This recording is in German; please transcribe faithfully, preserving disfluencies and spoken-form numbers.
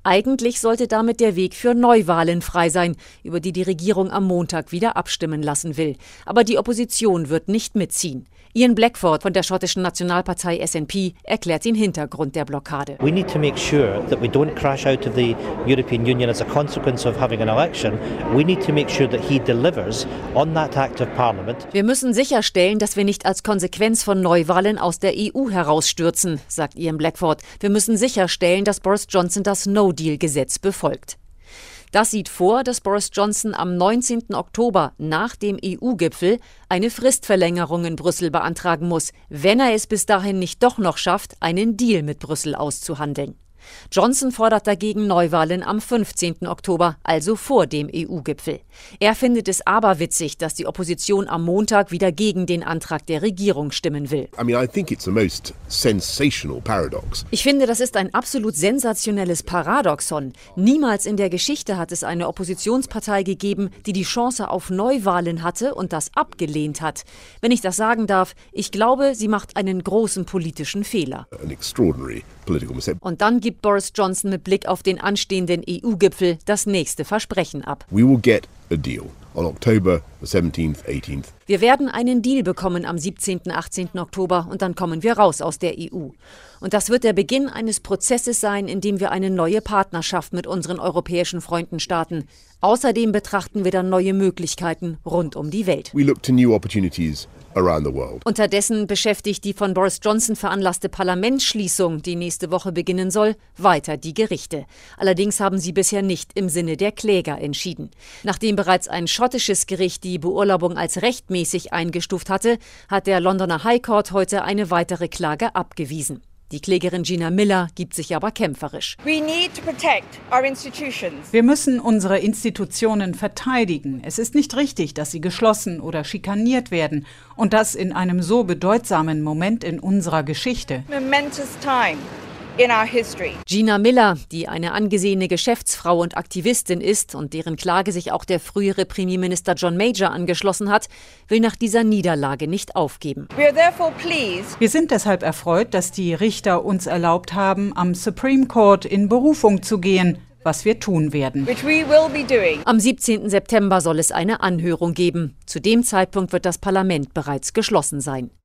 Eigentlich sollte damit der Weg für Neuwahlen frei sein, über die die Regierung am Montag wieder abstimmen lassen will. Aber die Opposition wird nicht mitziehen. Ian Blackford von der schottischen Nationalpartei S N P erklärt den Hintergrund der Blockade. We need to make sure that we don't crash out of the European Union as a consequence of having an election. We need to make sure that he delivers on that act of Parliament. Wir müssen sicherstellen, dass wir nicht als Konsequenz von Neuwahlen aus der E U herausstürzen, sagt Ian Blackford. Wir müssen sicherstellen, dass Boris Johnson das No-Deal-Gesetz befolgt. Das sieht vor, dass Boris Johnson am neunzehnten Oktober nach dem E U-Gipfel eine Fristverlängerung in Brüssel beantragen muss, wenn er es bis dahin nicht doch noch schafft, einen Deal mit Brüssel auszuhandeln. Johnson fordert dagegen Neuwahlen am fünfzehnten Oktober, also vor dem E U-Gipfel. Er findet es aberwitzig, dass die Opposition am Montag wieder gegen den Antrag der Regierung stimmen will. I mean, I think it's the most sensational paradox. Ich finde, das ist ein absolut sensationelles Paradoxon. Niemals in der Geschichte hat es eine Oppositionspartei gegeben, die die Chance auf Neuwahlen hatte und das abgelehnt hat. Wenn ich das sagen darf, ich glaube, sie macht einen großen politischen Fehler. An extraordinary political mistake. Und dann gibt Boris Johnson mit Blick auf den anstehenden E U-Gipfel das nächste Versprechen ab. We will get a deal on October the seventeenth, eighteenth. Wir werden einen Deal bekommen am siebzehnten, achtzehnten Oktober und dann kommen wir raus aus der E U. Und das wird der Beginn eines Prozesses sein, in dem wir eine neue Partnerschaft mit unseren europäischen Freunden starten. Außerdem betrachten wir dann neue Möglichkeiten rund um die Welt. We look to new opportunities around the world. Unterdessen beschäftigt die von Boris Johnson veranlasste Parlamentsschließung, die nächste Woche beginnen soll, weiter die Gerichte. Allerdings haben sie bisher nicht im Sinne der Kläger entschieden. Nachdem bereits ein schottisches Gericht die Beurlaubung als rechtmäßig eingestuft hatte, hat der Londoner High Court heute eine weitere Klage abgewiesen. Die Klägerin Gina Miller gibt sich aber kämpferisch. We need to protect our institutions. Wir müssen unsere Institutionen verteidigen. Es ist nicht richtig, dass sie geschlossen oder schikaniert werden. Und das in einem so bedeutsamen Moment in unserer Geschichte. Momentous time in our history. Gina Miller, die eine angesehene Geschäftsfrau und Aktivistin ist und deren Klage sich auch der frühere Premierminister John Major angeschlossen hat, will nach dieser Niederlage nicht aufgeben. We are therefore pleased. Wir sind deshalb erfreut, dass die Richter uns erlaubt haben, am Supreme Court in Berufung zu gehen, was wir tun werden. Which we will be doing. Am siebzehnten September soll es eine Anhörung geben. Zu dem Zeitpunkt wird das Parlament bereits geschlossen sein.